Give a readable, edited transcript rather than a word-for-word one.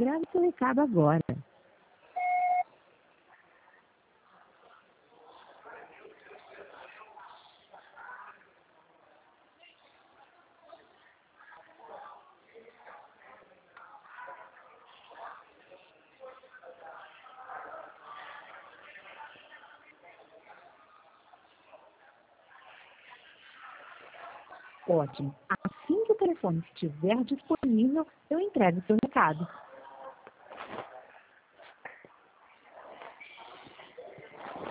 Grave seu recado agora. Ótimo. Assim que o telefone estiver disponível, eu entrego seu recado.